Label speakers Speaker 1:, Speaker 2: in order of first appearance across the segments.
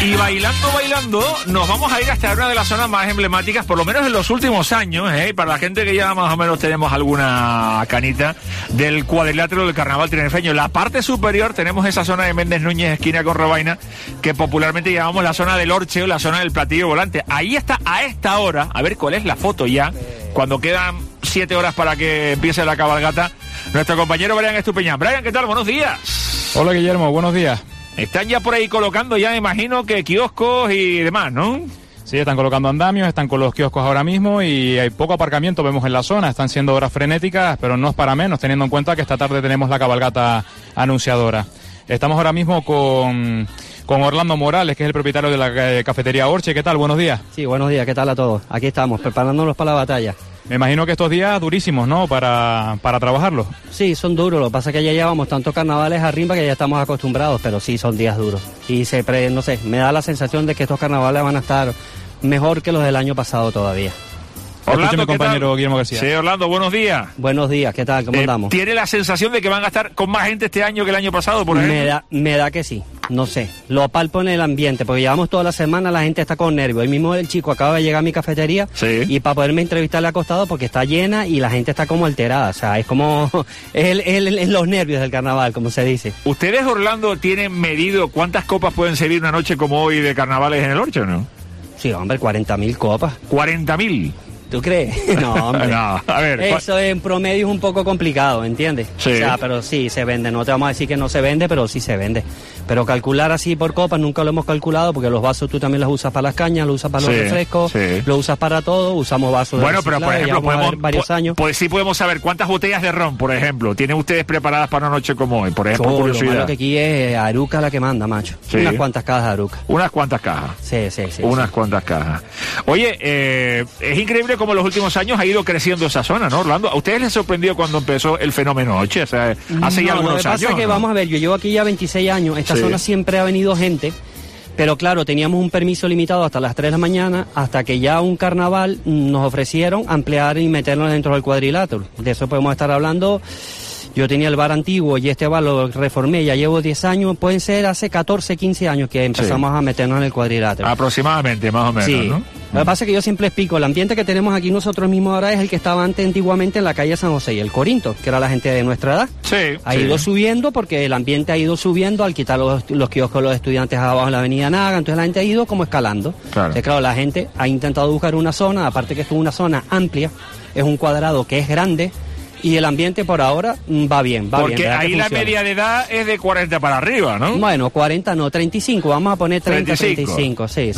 Speaker 1: Y bailando, nos vamos a ir hasta una de las zonas más emblemáticas, por lo menos en los últimos años, para la gente que ya más o menos tenemos alguna canita, del cuadrilátero del carnaval tinerfeño. La parte superior tenemos esa zona de Méndez Núñez, esquina con Robaina, que popularmente llamamos la zona del Orche o la zona del platillo volante. Ahí está a esta hora, a ver cuál es la foto ya, cuando quedan 7 horas para que empiece la cabalgata, nuestro compañero Brian Estupiñán. Brian, ¿qué tal? Buenos días.
Speaker 2: Hola, Guillermo, buenos días.
Speaker 1: Están ya por ahí colocando, ya me imagino que kioscos y demás, ¿no?
Speaker 2: Sí, están colocando andamios, están con los kioscos ahora mismo y hay poco aparcamiento, vemos en la zona, están siendo horas frenéticas, pero no es para menos, teniendo en cuenta que esta tarde tenemos la cabalgata anunciadora. Estamos ahora mismo con Orlando Morales, que es el propietario de la cafetería Orche. ¿Qué tal? Buenos días.
Speaker 3: Sí, buenos días, ¿qué tal a todos? Aquí estamos, preparándonos para la batalla.
Speaker 2: Me imagino que estos días durísimos, ¿no? Para trabajarlos.
Speaker 3: Sí, son duros, lo que pasa es que ya llevamos tantos carnavales arriba que ya estamos acostumbrados, pero sí, son días duros. Y no sé, me da la sensación de que estos carnavales van a estar mejor que los del año pasado todavía.
Speaker 2: Orlando, mi compañero Guillermo García.
Speaker 1: Sí, Orlando, buenos días.
Speaker 3: Buenos días, ¿qué tal? ¿Cómo andamos?
Speaker 1: ¿Tiene la sensación de que van a estar con más gente este año que el año pasado, por ejemplo?
Speaker 3: Me da que sí, no sé. Lo palpo en el ambiente, porque llevamos toda la semana, la gente está con nervios. Hoy mismo el chico acaba de llegar a mi cafetería y para poderme entrevistarle acostado porque está llena y la gente está como alterada. O sea, es como es los nervios del carnaval, como se dice.
Speaker 1: ¿Ustedes, Orlando, tienen medido cuántas copas pueden servir una noche como hoy de carnavales en el Orche o no?
Speaker 3: Sí, hombre, 40.000 copas.
Speaker 1: ¿40.000?
Speaker 3: ¿Tú crees? No, hombre.
Speaker 1: No, a ver,
Speaker 3: eso en promedio es un poco complicado, ¿entiendes?
Speaker 1: Sí.
Speaker 3: O sea, pero sí, se vende. No te vamos a decir que no se vende, pero sí se vende. Pero calcular así por copas nunca lo hemos calculado, porque los vasos tú también los usas para las cañas, los usas para los refrescos, los usas para todo, usamos vasos de
Speaker 1: pero por ejemplo,
Speaker 3: varios años.
Speaker 1: Pues sí podemos saber cuántas botellas de ron, por ejemplo, tienen ustedes preparadas para una noche como hoy, por ejemplo, curiosidad.
Speaker 3: Lo malo que aquí es Aruca la que manda, macho.
Speaker 1: Sí.
Speaker 3: Unas cuantas cajas de Aruca.
Speaker 1: Unas cuantas cajas.
Speaker 3: Sí.
Speaker 1: Unas cuantas cajas. Oye, es increíble cómo en los últimos años ha ido creciendo esa zona, ¿no, Orlando? ¿A ustedes les sorprendió cuando empezó el fenómeno Orche? O sea, hace ya algunos años.
Speaker 3: Lo que pasa es que, vamos a ver, yo llevo aquí ya 26 años, esta zona siempre ha venido gente, pero claro, teníamos un permiso limitado hasta las 3 de la mañana, hasta que ya un carnaval nos ofrecieron ampliar y meternos dentro del cuadrilátero. De eso podemos estar hablando. Yo tenía el bar antiguo y este bar lo reformé, ya llevo 10 años, pueden ser hace 14, 15 años que empezamos a meternos en el cuadrilátero.
Speaker 1: Aproximadamente, más o menos, ¿no?
Speaker 3: Lo que pasa es que yo siempre explico, el ambiente que tenemos aquí nosotros mismos ahora es el que estaba antiguamente en la calle San José y el Corinto, que era la gente de nuestra edad. Ha ido subiendo porque el ambiente ha ido subiendo al quitar los kioscos de los estudiantes abajo en la avenida Naga, entonces la gente ha ido como escalando. Entonces, claro, la gente ha intentado buscar una zona, aparte que es una zona amplia, es un cuadrado que es grande, y el ambiente por ahora va bien,
Speaker 1: Porque
Speaker 3: bien,
Speaker 1: ahí la media de edad es de 40 para arriba, ¿no?
Speaker 3: Bueno, 40 no, 35, vamos a poner 30, 35, sí.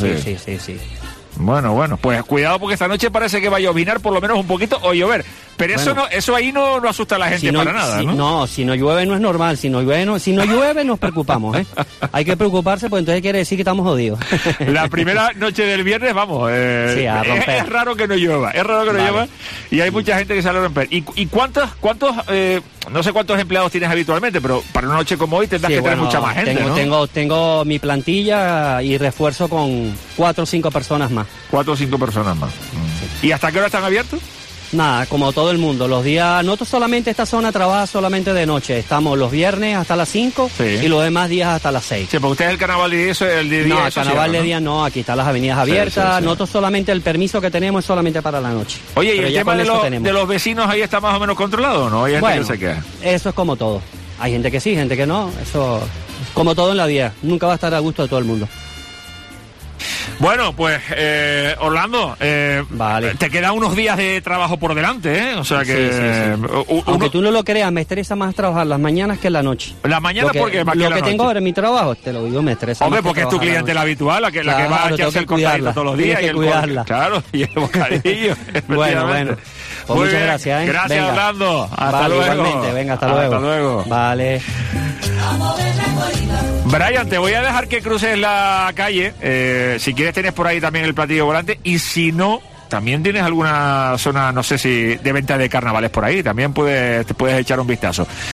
Speaker 1: Bueno, pues cuidado porque esta noche parece que va a llovinar por lo menos un poquito o llover. Pero eso ahí no asusta a la gente para nada, ¿no?
Speaker 3: No, si no llueve no es normal, si no llueve nos preocupamos, ¿eh? Hay que preocuparse, pues entonces quiere decir que estamos jodidos.
Speaker 1: La primera noche del viernes, vamos,
Speaker 3: a romper.
Speaker 1: Es raro que no llueva, llueva y hay mucha gente que sale a romper. ¿Y cuántos, no sé cuántos empleados tienes habitualmente, pero para una noche como hoy tendrás que tener mucha más gente,
Speaker 3: tengo mi plantilla y refuerzo con 4 o 5 personas más.
Speaker 1: 4 o 5 personas más. ¿Y hasta qué hora están abiertos?
Speaker 3: Nada, como todo el mundo, los días, no solamente esta zona trabaja solamente de noche, estamos los viernes hasta las 5 y los demás días hasta las 6.
Speaker 1: Sí, porque usted es el carnaval de eso, el de día.
Speaker 3: No, el carnaval de día no, aquí están las avenidas abiertas, nosotros solamente el permiso que tenemos es solamente para la noche.
Speaker 1: Oye, pero ¿y el tema de los vecinos ahí está más o menos controlado o no? Hay gente que se queda.
Speaker 3: Eso es como todo, hay gente que sí, gente que no, eso como todo en la vida, nunca va a estar a gusto de todo el mundo.
Speaker 1: Bueno, pues Orlando, te quedan unos días de trabajo por delante, ¿eh? O sea que...
Speaker 3: Aunque tú no lo creas, me estresa más trabajar las mañanas que en la noche.
Speaker 1: ¿La mañana porque más que la noche?
Speaker 3: Lo que tengo ahora en mi trabajo, te lo digo, me estresa.
Speaker 1: Hombre, porque es tu clientela habitual, la que va a echarse el cortadito todos los días.
Speaker 3: Y el cuidarla.
Speaker 1: Claro, y el bocadillo.
Speaker 3: Bueno. Pues muchas gracias, ¿eh?
Speaker 1: Gracias, venga. Orlando. Hasta luego.
Speaker 3: Igualmente, venga, hasta luego.
Speaker 1: Hasta luego.
Speaker 3: Vale.
Speaker 1: Brian, te voy a dejar que cruces la calle. Si quieres tienes por ahí también el platillo volante. Y si no, también tienes alguna zona, no sé si de venta de carnavales por ahí. También te puedes echar un vistazo.